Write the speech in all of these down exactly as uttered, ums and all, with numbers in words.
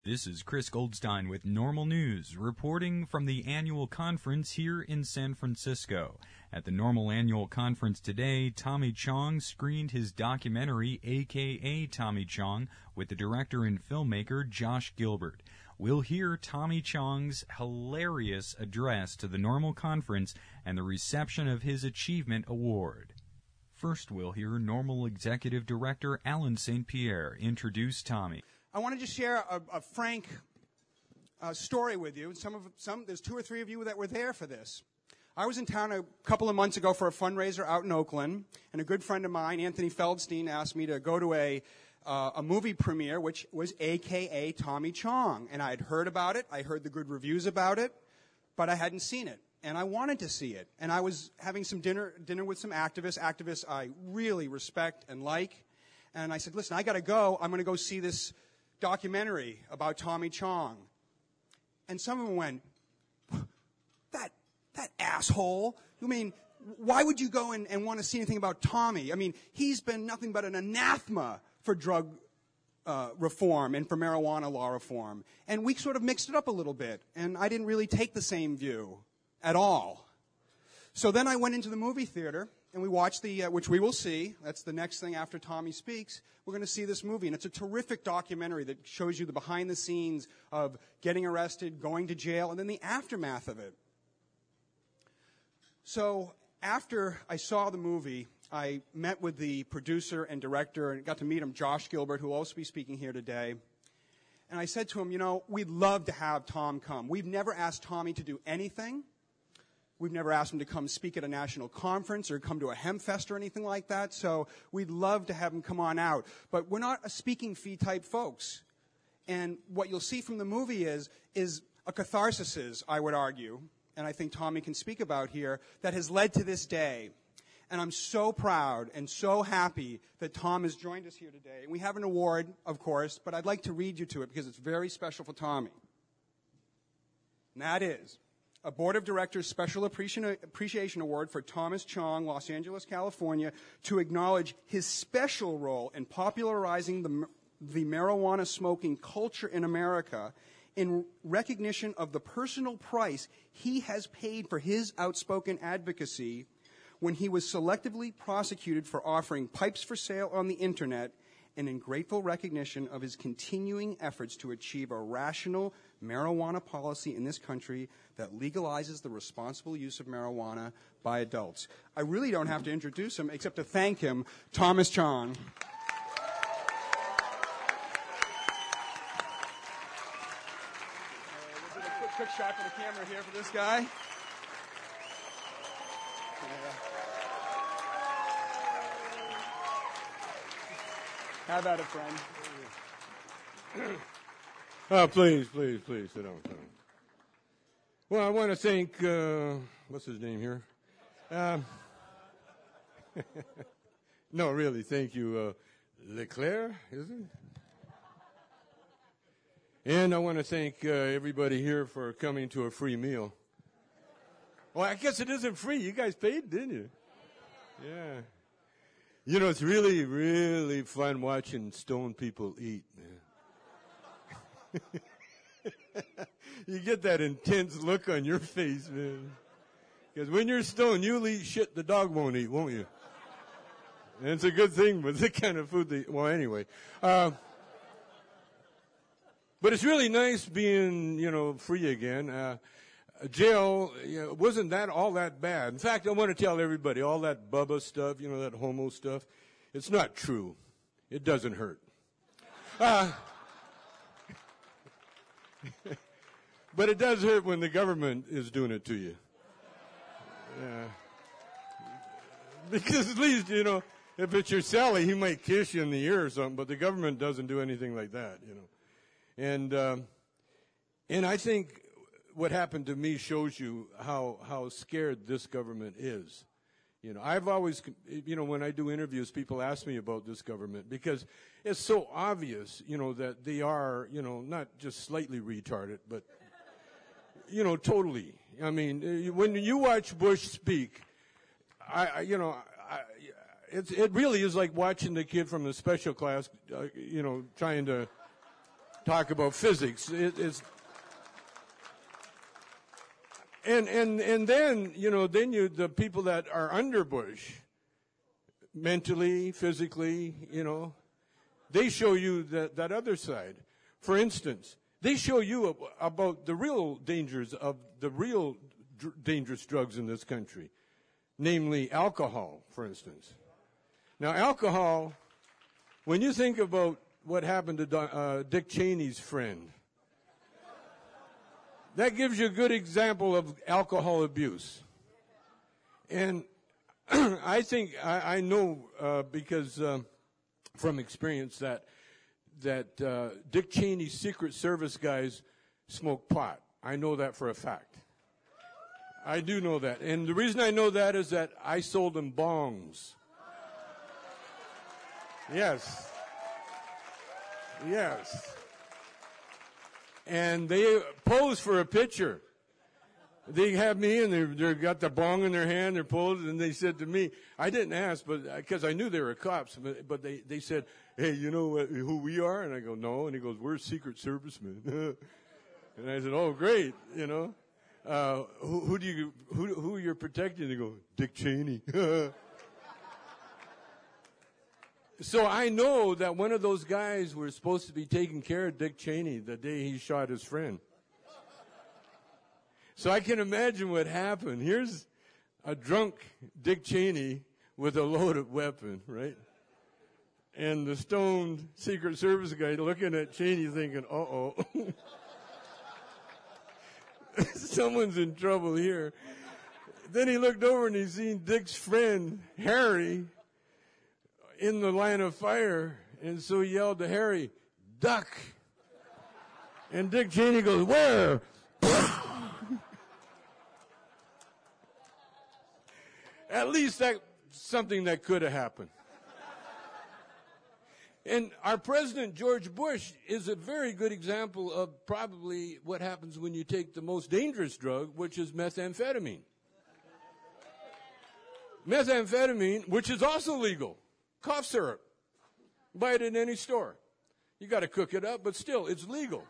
This is Chris Goldstein with Normal News, reporting from the annual conference here in San Francisco. At the Normal Annual Conference today, Tommy Chong screened his documentary, A K A Tommy Chong, with the director and filmmaker Josh Gilbert. We'll hear Tommy Chong's hilarious address to the Normal Conference and the reception of his Achievement Award. First, we'll hear Normal Executive Director Alan Saint Pierre introduce Tommy. I want to just share a, a frank uh, story with you. Some of some there's two or three of you that were there for this. I was in town a couple of months ago for a fundraiser out in Oakland, and a good friend of mine, Anthony Feldstein, asked me to go to a uh, a movie premiere, which was A K A Tommy Chong. And I had heard about it, I heard the good reviews about it, but I hadn't seen it, and I wanted to see it. And I was having some dinner dinner with some activists, activists I really respect and like. And I said, listen, I got to go. I'm going to go see this documentary about Tommy Chong. And some of them went, that that asshole? You mean, why would you go and, and want to see anything about Tommy? I mean, he's been nothing but an anathema for drug uh, reform and for marijuana law reform. And we sort of mixed it up a little bit, and I didn't really take the same view at all. So then I went into the movie theater, and we watched the, uh, which we will see. That's the next thing after Tommy speaks. We're going to see this movie, and it's a terrific documentary that shows you the behind the scenes of getting arrested, going to jail, and then the aftermath of it. So after I saw the movie, I met with the producer and director and got to meet him, Josh Gilbert, who will also be speaking here today. And I said to him, you know, we'd love to have Tom come. We've never asked Tommy to do anything. We've never asked him to come speak at a national conference or come to a HempFest or anything like that, so we'd love to have him come on out. But we're not a speaking fee type folks. And what you'll see from the movie is, is a catharsis, I would argue, and I think Tommy can speak about here, that has led to this day. And I'm so proud and so happy that Tom has joined us here today. And we have an award, of course, but I'd like to read you to it because it's very special for Tommy. And that is a Board of Directors Special Appreciation Award for Thomas Chong, Los Angeles, California, to acknowledge his special role in popularizing the, the marijuana smoking culture in America in recognition of the personal price he has paid for his outspoken advocacy when he was selectively prosecuted for offering pipes for sale on the Internet, and in grateful recognition of his continuing efforts to achieve a rational marijuana policy in this country that legalizes the responsible use of marijuana by adults. I really don't have to introduce him except to thank him, Thomas Chong. Uh, we'll do a quick, quick shot for the camera here for this guy. Yeah. How about it, friend? Oh, please, please, please, sit down, sit down. Well, I want to thank, uh, what's his name here? Um, no, really, thank you, uh, Leclerc, is it? And I want to thank uh, everybody here for coming to a free meal. Well, I guess it isn't free. You guys paid, didn't you? Yeah. You know, it's really, really fun watching stoned people eat, man. You get that intense look on your face, man. Because when you're stoned, you'll eat shit the dog won't eat, won't you? And it's a good thing, but the kind of food they, well, anyway. Uh, but it's really nice being, you know, free again. Uh, jail, you know, wasn't that all that bad. In fact, I want to tell everybody, all that Bubba stuff, you know, that homo stuff, it's not true. It doesn't hurt. Uh, but it does hurt when the government is doing it to you. Yeah. Because at least, you know, if it's your Sally, he might kiss you in the ear or something, but the government doesn't do anything like that, you know. And, um, and I think what happened to me shows you how, how scared this government is. You know, I've always, you know, when I do interviews, people ask me about this government because it's so obvious, you know, that they are, you know, not just slightly retarded, but, you know, totally. I mean, when you watch Bush speak, I, I you know, I, it's, it really is like watching the kid from the special class, uh, you know, trying to, talk about physics. It, it's and and and then you know then you the people that are under Bush, mentally, physically, you know, they show you that that other side. For instance, they show you ab- about the real dangers of the real dr- dangerous drugs in this country, namely alcohol, for instance. Now, alcohol, when you think about what happened to Don, uh, Dick Cheney's friend, that gives you a good example of alcohol abuse. And I think, I, I know uh, because um, from experience that that uh, Dick Cheney's Secret Service guys smoke pot. I know that for a fact. I do know that. And the reason I know that is that I sold them bongs. Yes. Yes. And they pose for a picture. They have me, and they've they got the bong in their hand, they're posed, and they said to me, I didn't ask, but because I knew they were cops, but, but they, they said, hey, you know what, who we are? And I go, no. And he goes, we're Secret Servicemen. And I said, oh, great, you know. Uh, who, who do you, who, who you're protecting? They go, Dick Cheney. So I know that one of those guys were supposed to be taking care of Dick Cheney the day he shot his friend. So I can imagine what happened. Here's a drunk Dick Cheney with a loaded weapon, right? And the stoned Secret Service guy looking at Cheney thinking, uh-oh. Someone's in trouble here. Then he looked over and he seen Dick's friend, Harry, in the line of fire. And so he yelled to Harry, duck. And Dick Cheney goes, where? At least that's something that could have happened. And our President George Bush is a very good example of probably what happens when you take the most dangerous drug, which is methamphetamine. Methamphetamine, which is also legal. Cough syrup. Buy it in any store. You got to cook it up, but still, it's legal.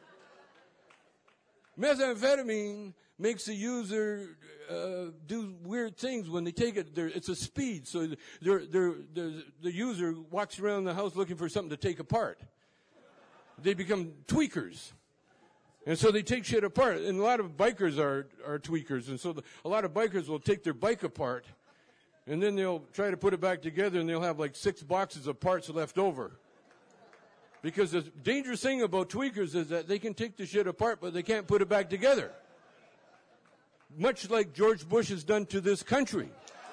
Methamphetamine makes the user uh, do weird things when they take it. They're, it's a speed, so they're, they're, they're, the user walks around the house looking for something to take apart. They become tweakers. And so they take shit apart. And a lot of bikers are, are tweakers. And so the, a lot of bikers will take their bike apart, and then they'll try to put it back together, and they'll have like six boxes of parts left over. Because the dangerous thing about tweakers is that they can take the shit apart, but they can't put it back together. Much like George Bush has done to this country.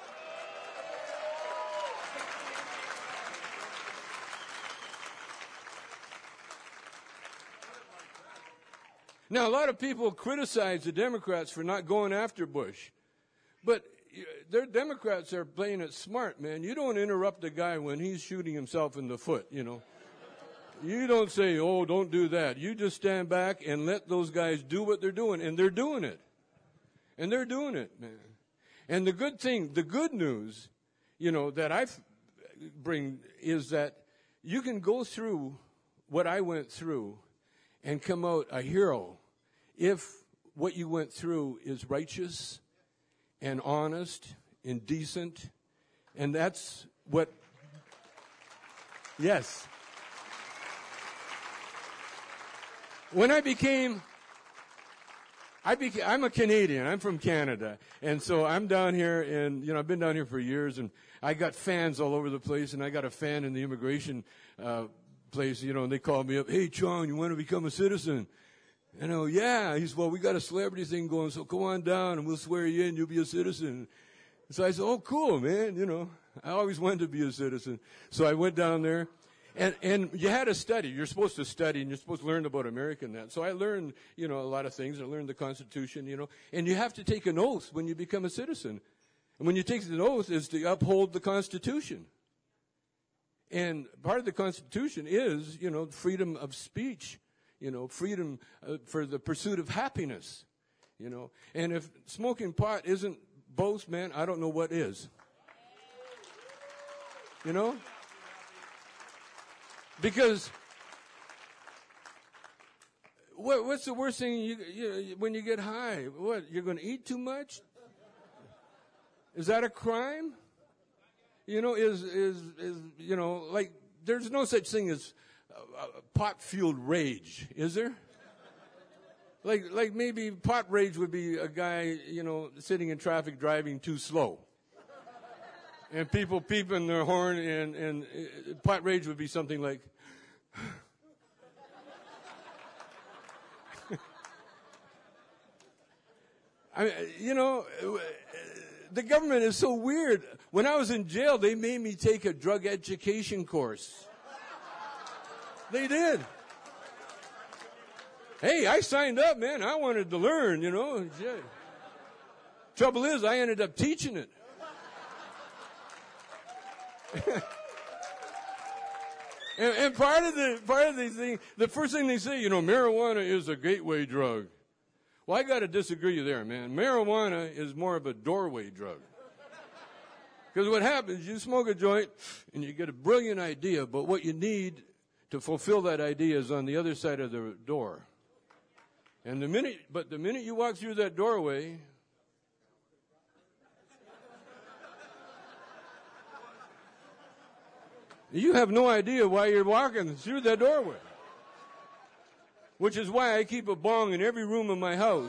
Now, a lot of people criticize the Democrats for not going after Bush. But their Democrats are playing it smart, man. You don't interrupt a guy when he's shooting himself in the foot, you know. You don't say, oh, don't do that. You just stand back and let those guys do what they're doing. And they're doing it. And they're doing it, man. And the good thing, the good news, you know, that I bring is that you can go through what I went through and come out a hero if what you went through is righteous and honest and decent. And that's what, yes. When I became, I became, I'm a Canadian. I'm from Canada. And so I'm down here, and, you know, I've been down here for years, and I got fans all over the place, and I got a fan in the immigration uh, place, you know, and they called me up, hey, Chong, you want to become a citizen? And I go, yeah. He said, well, we got a celebrity thing going, so come on down, and we'll swear you in, you'll be a citizen. So I said, oh, cool, man, you know. I always wanted to be a citizen. So I went down there. And, and you had to study. You're supposed to study, and you're supposed to learn about America and that. So I learned, you know, a lot of things. I learned the Constitution, you know. And you have to take an oath when you become a citizen. And when you take an oath is to uphold the Constitution. And part of the Constitution is, you know, freedom of speech, you know, freedom uh, for the pursuit of happiness, you know. And if smoking pot isn't both, man, I don't know what is. You know? Because what, what's the worst thing you, you, when you get high? What, you're going to eat too much? Is that a crime? You know, is, is, is, you know, like, there's no such thing as uh, pot-fueled rage, is there? Like, like maybe pot rage would be a guy, you know, sitting in traffic driving too slow. And people peeping their horn, and, and uh, pot rage would be something like, I mean, you know, the government is so weird. When I was in jail, they made me take a drug education course. They did. Hey, I signed up, man. I wanted to learn, you know. Trouble is, I ended up teaching it. and, and part of the part of the thing, the first thing they say, you know, marijuana is a gateway drug. Well, I got to disagree there, man. Marijuana is more of a doorway drug. Because what happens, you smoke a joint and you get a brilliant idea, but what you need to fulfill that idea is on the other side of the door. And the minute, but the minute you walk through that doorway, you have no idea why you're walking through that doorway. Which is why I keep a bong in every room of my house.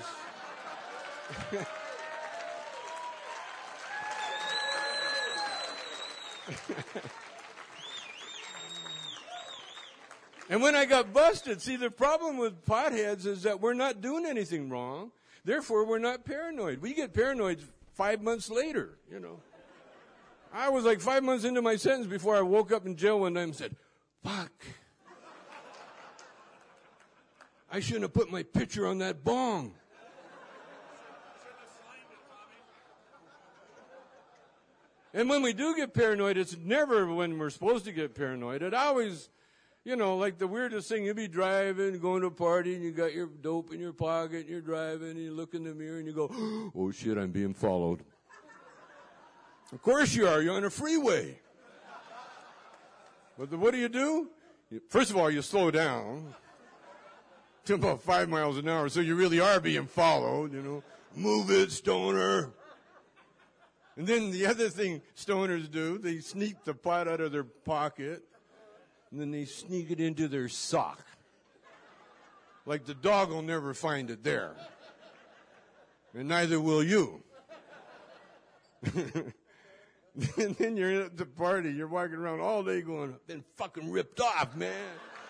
And when I got busted, see, the problem with potheads is that we're not doing anything wrong. Therefore, we're not paranoid. We get paranoid five months later, you know. I was like five months into my sentence before I woke up in jail one night and said, fuck. I shouldn't have put my picture on that bong. And when we do get paranoid, it's never when we're supposed to get paranoid. It always, you know, like the weirdest thing, you'll be driving, going to a party, and you got your dope in your pocket, and you're driving, and you look in the mirror, and you go, oh, shit, I'm being followed. Of course you are. You're on a freeway. But the, what do you do? First of all, you slow down to about five miles an hour, so you really are being followed, you know. Move it, stoner. And then the other thing stoners do, they sneak the pot out of their pocket, and then they sneak it into their sock. Like the dog will never find it there. And neither will you. And then you're at the party, you're walking around all day going, I've been fucking ripped off, man.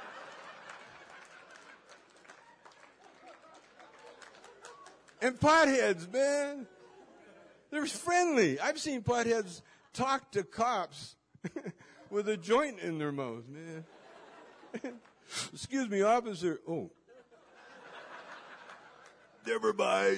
And potheads, man, they're friendly. I've seen potheads talk to cops with a joint in their mouth, man. Excuse me, officer. Oh. Never mind.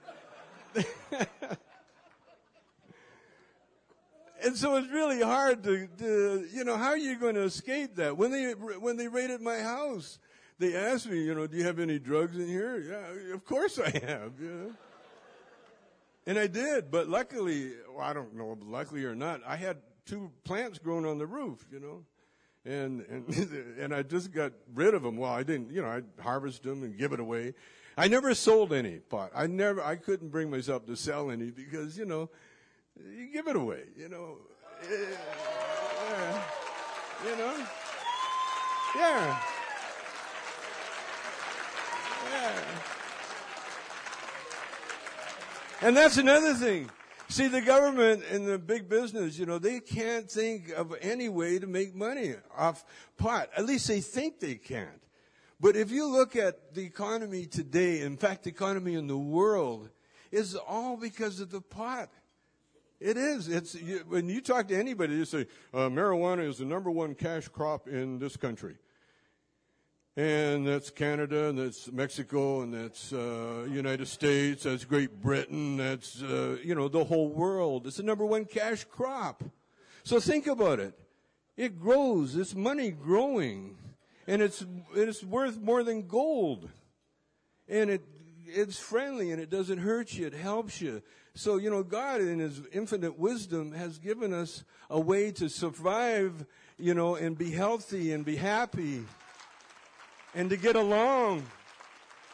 And so it's really hard to, to, you know, how are you going to escape that? When they when they raided my house, they asked me, you know, do you have any drugs in here? Yeah, of course I have, you know. And I did, but luckily, well, I don't know, luckily or not, I had two plants growing on the roof, you know. And and and I just got rid of them. Well, I didn't, you know, I'd harvest them and give it away. I never sold any pot. I never, I couldn't bring myself to sell any because, you know, you give it away, you know. Yeah. You know? Yeah. Yeah. And that's another thing. See, the government and the big business, you know, they can't think of any way to make money off pot. At least they think they can't. But if you look at the economy today, in fact, the economy in the world, is all because of the pot. It is. It's you, when you talk to anybody, you say uh, marijuana is the number one cash crop in this country, and that's Canada, and that's Mexico, and that's uh, United States, that's Great Britain, that's uh, you know the whole world. It's the number one cash crop. So think about it. It grows. It's money growing, and it's it's worth more than gold, and it it's friendly and it doesn't hurt you. It helps you. So, you know, God in his infinite wisdom has given us a way to survive, you know, and be healthy and be happy and to get along.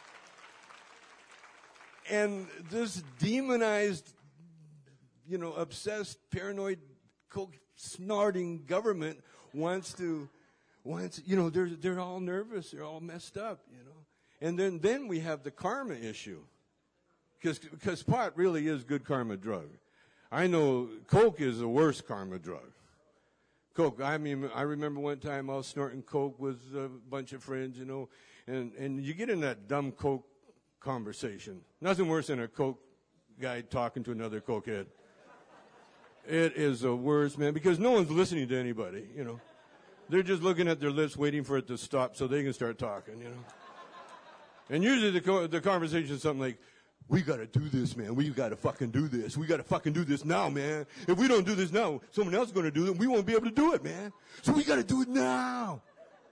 And this demonized, you know, obsessed, paranoid, coke snorting government wants to, wants, you know, they're, they're all nervous. They're all messed up, you know. And then, then we have the karma issue. Because, because pot really is good karma drug. I know coke is the worst karma drug. Coke, I mean, I remember one time I was snorting coke with a bunch of friends, you know, and, and you get in that dumb coke conversation. Nothing worse than a coke guy talking to another cokehead. It is the worst, man, because no one's listening to anybody, you know. They're just looking at their lips waiting for it to stop so they can start talking, you know. And usually the, co- the conversation is something like, we got to do this, man. We got to fucking do this. We got to fucking do this now, man. If we don't do this now, someone else is going to do it, and we won't be able to do it, man. So we got to do it now.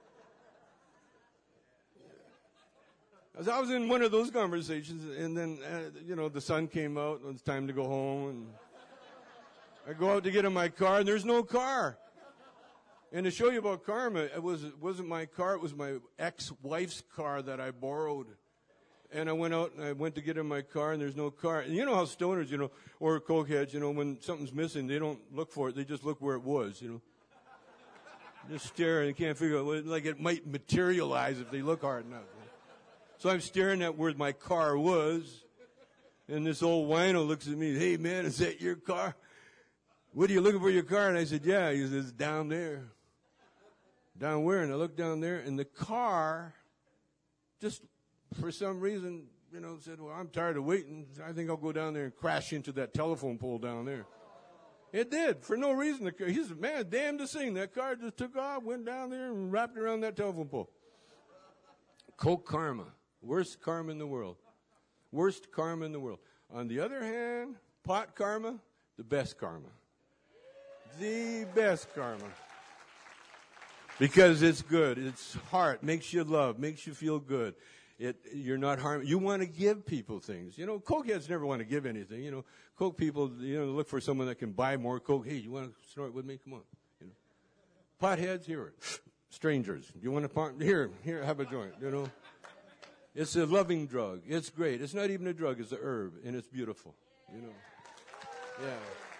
As I was in one of those conversations, and then, uh, you know, the sun came out, and it's time to go home, and I go out to get in my car, and there's no car. And to show you about karma, it, was, it wasn't my car, it was my ex-wife's car that I borrowed. And I went out and I went to get in my car, and there's no car. And you know how stoners, you know, or cokeheads, you know, when something's missing, they don't look for it. They just look where it was, you know. Just stare and can't figure out, like it might materialize if they look hard enough. So I'm staring at where my car was, and this old wino looks at me, hey, man, is that your car? What are you looking for your car? And I said, yeah. He says, down there. Down where? And I looked down there, and the car just, for some reason, you know, said, well, I'm tired of waiting. I think I'll go down there and crash into that telephone pole down there. It did, for no reason. The car, he said, man, damn to sing. That car just took off, went down there, and wrapped around that telephone pole. Coke karma. Worst karma in the world. Worst karma in the world. On the other hand, pot karma, the best karma. The best karma. Because it's good. It's heart. Makes you love. Makes you feel good. It, you're not harming. You want to give people things. You know, cokeheads never want to give anything. You know, coke people, you know, look for someone that can buy more coke. Hey, you want to snort with me? Come on. You know, potheads, here. Strangers, you want to part? Here, here, have a joint. You know, it's a loving drug. It's great. It's not even a drug. It's a herb, and it's beautiful. You know, yeah.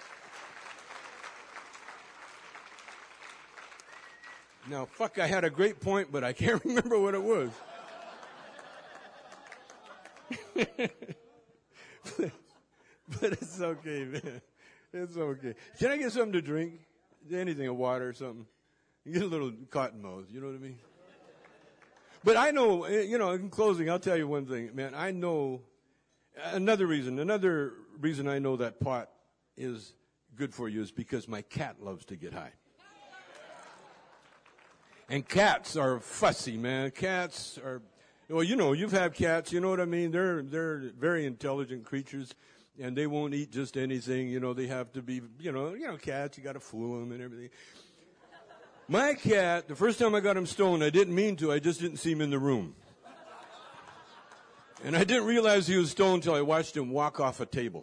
Now, fuck, I had a great point, but I can't remember what it was. but, but it's okay, man. It's okay. Can I get something to drink? Anything, a water or something? You get a little cotton mouth, you know what I mean? But I know, you know, in closing, I'll tell you one thing, man. I know another reason, another reason I know that pot is good for you is because my cat loves to get high. And cats are fussy, man. Cats are, well, you know, you've had cats, you know what I mean? They're, they're very intelligent creatures, and they won't eat just anything. You know, they have to be, you know, you know, cats, you got to fool them and everything. My cat, the first time I got him stoned, I didn't mean to. I just didn't see him in the room. And I didn't realize he was stoned until I watched him walk off a table.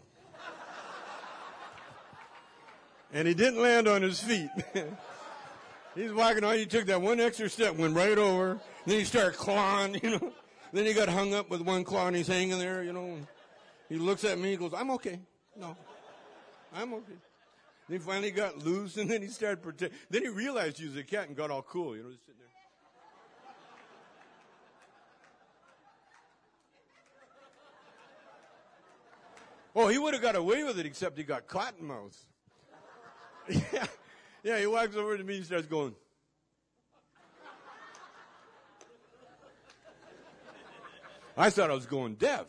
And he didn't land on his feet. He's walking on. He took that one extra step, went right over. Then he started clawing, you know. Then he got hung up with one claw, and he's hanging there, you know. He looks at me, he goes, I'm okay. No, I'm okay. Then he finally got loose, and then he started protecting. Then he realized he was a cat and got all cool, you know, just sitting there. Oh, he would have got away with it, except he got cottonmouth. Yeah. Yeah, he walks over to me and starts going. I thought I was going deaf.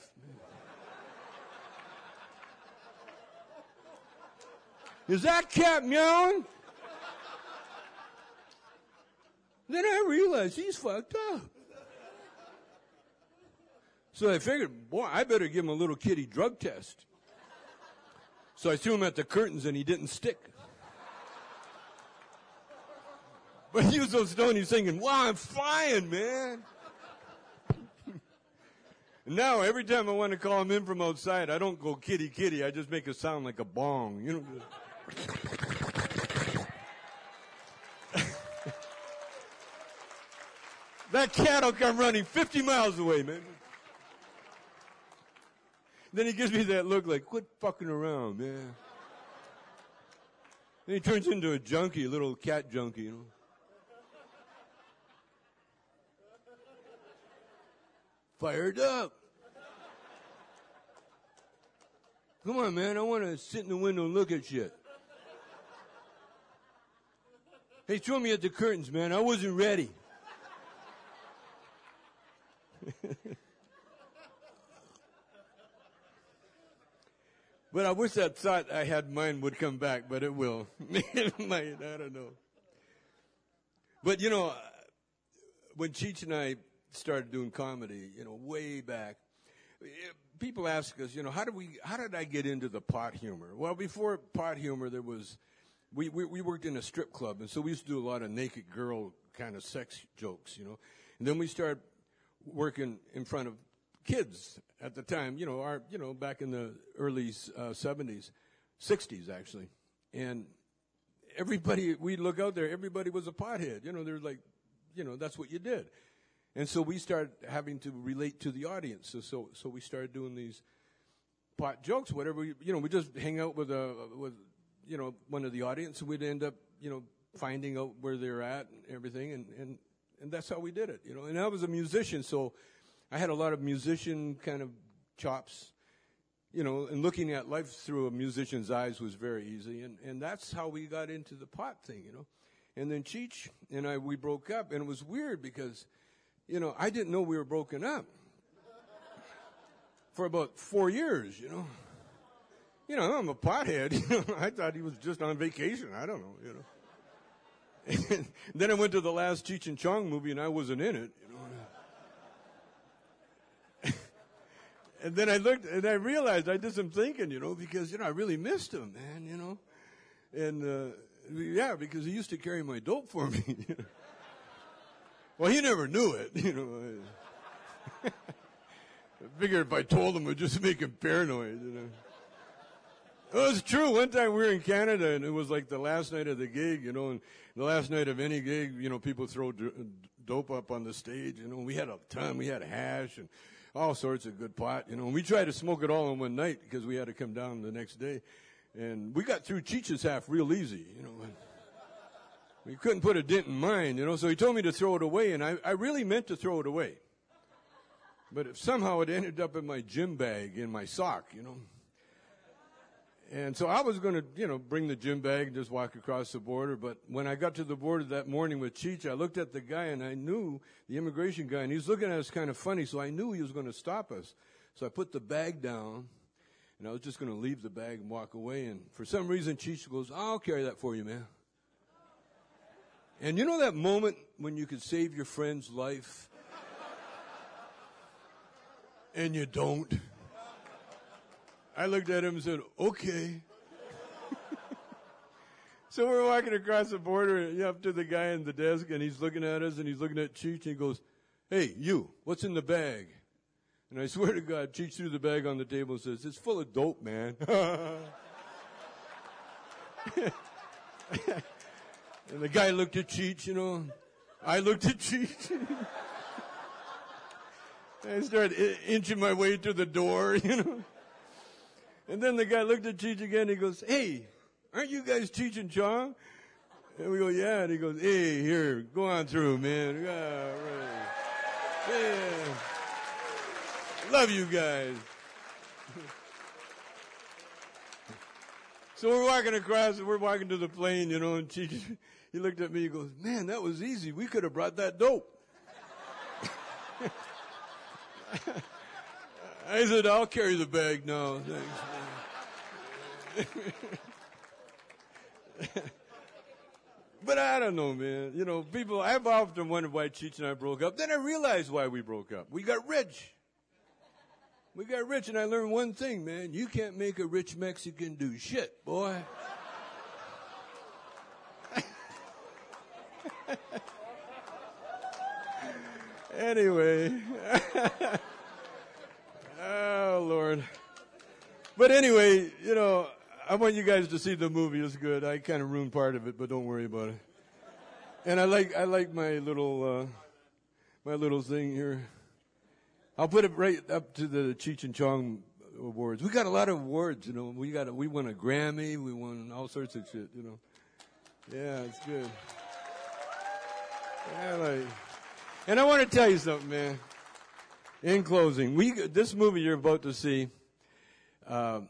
Is that cat meowing? Then I realized he's fucked up. So I figured, boy, I better give him a little kitty drug test. So I threw him at the curtains and he didn't stick. But he was so stoned, he's thinking, wow, I'm flying, man. And now, every time I want to call him in from outside, I don't go kitty, kitty. I just make a sound like a bong, you know. That cat will come running fifty miles away, man. Then he gives me that look like, quit fucking around, man. Then he turns into a junkie, a little cat junkie, you know. Fired up. Come on, man, I want to sit in the window and look at shit. Hey, throw me at the curtains, man. I wasn't ready. But I wish that thought I had mine would come back, but it will. It might, I don't know. But, you know, when Cheech and I started doing comedy, you know, way back, people ask us, you know, how did we, how did I get into the pot humor? Well, before pot humor, there was, we, we, we worked in a strip club, and so we used to do a lot of naked girl kind of sex jokes, you know. And then we started working in front of kids at the time, you know, our, you know, back in the early uh, seventies, sixties actually. And everybody, we'd look out there, everybody was a pothead. You know, they're like, you know, that's what you did. And so we started having to relate to the audience. So, so, so we started doing these pot jokes, whatever, we, you know, we just hang out with a, with, you know, one of the audience, and we'd end up, you know, finding out where they're at and everything. And, and, and that's how we did it, you know. And I was a musician, so I had a lot of musician kind of chops, you know, and looking at life through a musician's eyes was very easy. And, and that's how we got into the pot thing, you know. And then Cheech and I, we broke up, and it was weird because, you know, I didn't know we were broken up for about four years, you know. You know, I'm a pothead, you know. I thought he was just on vacation. I don't know, you know. And then I went to the last Cheech and Chong movie, and I wasn't in it, you know. And then I looked, and I realized I did some thinking, you know, because, you know, I really missed him, man, you know. And, uh, yeah, because he used to carry my dope for me. You know? Well, he never knew it, you know. I figured if I told him, it would just make him paranoid, you know. Well, it's true. One time we were in Canada, and it was like the last night of the gig, you know, and the last night of any gig, you know, people throw d- dope up on the stage, you know. We had a ton. We had hash and all sorts of good pot, you know. And we tried to smoke it all in one night because we had to come down the next day. And we got through Cheech's half real easy, you know. We couldn't put a dent in mine, you know. So he told me to throw it away, and I, I really meant to throw it away. But if somehow it ended up in my gym bag, in my sock, you know. And so I was going to, you know, bring the gym bag and just walk across the border. But when I got to the border that morning with Cheech, I looked at the guy, and I knew the immigration guy, and he was looking at us kind of funny, so I knew he was going to stop us. So I put the bag down, and I was just going to leave the bag and walk away. And for some reason, Cheech goes, I'll carry that for you, man. And you know that moment when you could save your friend's life, and you don't? I looked at him and said, okay. So we're walking across the border up to the guy in the desk, and he's looking at us, and he's looking at Cheech, and he goes, hey, you, what's in the bag? And I swear to God, Cheech threw the bag on the table and says, it's full of dope, man. And the guy looked at Cheech, you know. I looked at Cheech. I started I- inching my way to the door, you know. And then the guy looked at Cheech again, and he goes, hey, aren't you guys Cheech and Chong? And we go, yeah. And he goes, hey, here, go on through, man. Yeah, right. Yeah. Love you guys. So we're walking across, and we're walking to the plane, you know, and Cheech, he looked at me, he goes, man, that was easy. We could have brought that dope. I said, I'll carry the bag now. Thanks, man. But I don't know, man. You know, people, I've often wondered why Cheech and I broke up. Then I realized why we broke up. We got rich. We got rich, and I learned one thing, man. You can't make a rich Mexican do shit, boy. Anyway. Oh, Lord. But anyway, you know, I want you guys to see the movie. It's good. I kind of ruined part of it, but don't worry about it. And I like I like my little uh, my little thing here. I'll put it right up to the Cheech and Chong awards. We got a lot of awards, you know. We got a, we won a Grammy. We won all sorts of shit, you know. Yeah, it's good. Yeah, like, and I want to tell you something, man. In closing, we this movie you're about to see, uh,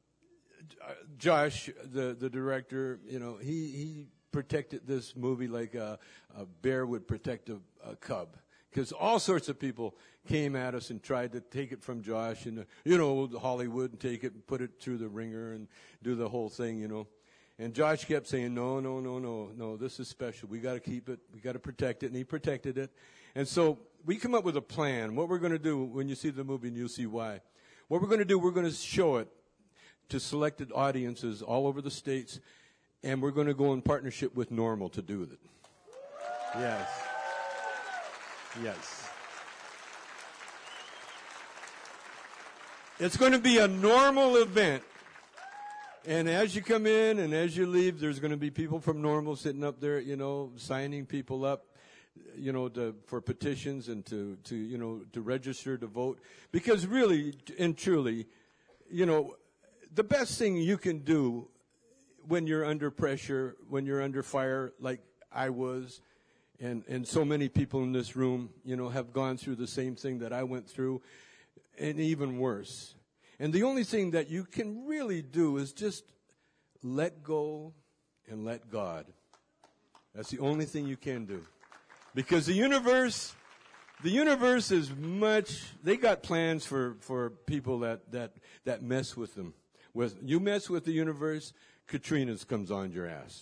Josh, the the director, you know, he he protected this movie like a, a bear would protect a, a cub, because all sorts of people came at us and tried to take it from Josh and, uh, you know, Hollywood, and take it and put it through the ringer and do the whole thing, you know. And Josh kept saying, no, no, no, no, no, this is special. We got to keep it. We got to protect it. And he protected it. And so we come up with a plan. What we're going to do when you see the movie, and you'll see why. What we're going to do, we're going to show it to selected audiences all over the states, and we're going to go in partnership with Normal to do it. Yes. Yes. It's going to be a normal event. And as you come in and as you leave, there's going to be people from Normal sitting up there, you know, signing people up, you know, to, for petitions and to, to, you know, to register to vote. Because really and truly, you know, the best thing you can do when you're under pressure, when you're under fire, like I was, and, and so many people in this room, you know, have gone through the same thing that I went through, and even worse. And the only thing that you can really do is just let go and let God. That's the only thing you can do. Because the universe, the universe is much, they got plans for, for people that, that, that mess with them. With, you mess with the universe, Katrina's comes on your ass.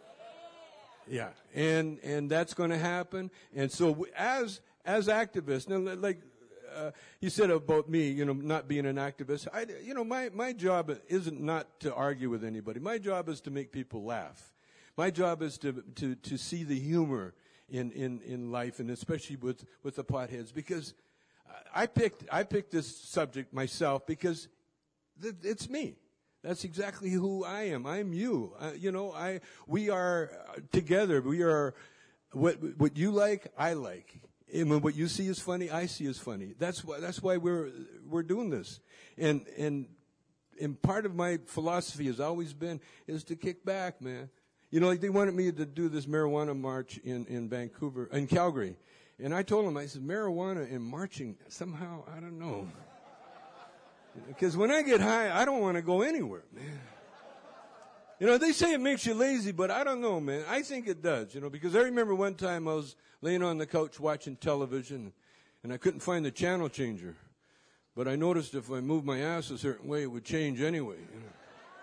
Yeah. And, and that's going to happen. And so as, as activists, now like, Uh, you said about me, you know, not being an activist. I, you know, my, my job isn't not to argue with anybody. My job is to make people laugh. My job is to to, to see the humor in, in, in life, and especially with, with the potheads. Because I picked I picked this subject myself because th- it's me. That's exactly who I am. I'm you. Uh, you know, I we are together. We are what what you like, I like. And what you see is funny, I see is funny. That's why that's why we're we're doing this. And and and part of my philosophy has always been is to kick back, man. You know, like they wanted me to do this marijuana march in, in Vancouver, in Calgary. And I told them, I said, marijuana and marching, somehow, I don't know. Because when I get high, I don't want to go anywhere, man. You know, they say it makes you lazy, but I don't know, man. I think it does, you know, because I remember one time I was laying on the couch watching television, and I couldn't find the channel changer. But I noticed if I moved my ass a certain way, it would change anyway. You know.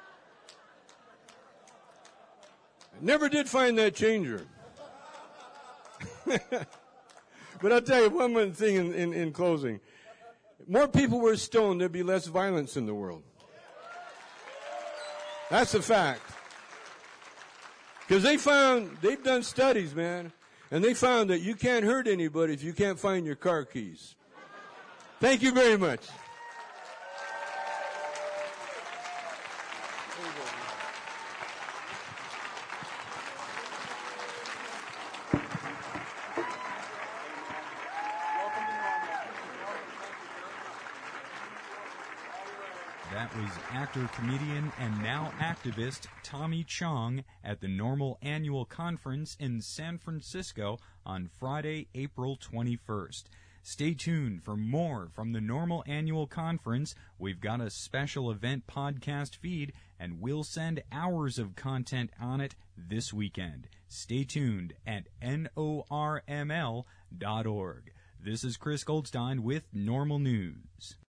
I never did find that changer. But I'll tell you one more thing in, in, in closing. More people were stoned, there'd be less violence in the world. That's a fact. Because they found, they've done studies, man, and they found that you can't hurt anybody if you can't find your car keys. Thank you very much. That was actor, comedian, and now activist Tommy Chong at the Normal Annual Conference in San Francisco on Friday, April twenty-first. Stay tuned for more from the Normal Annual Conference. We've got a special event podcast feed, and we'll send hours of content on it this weekend. Stay tuned at N O R M L dot org. This is Chris Goldstein with Normal News.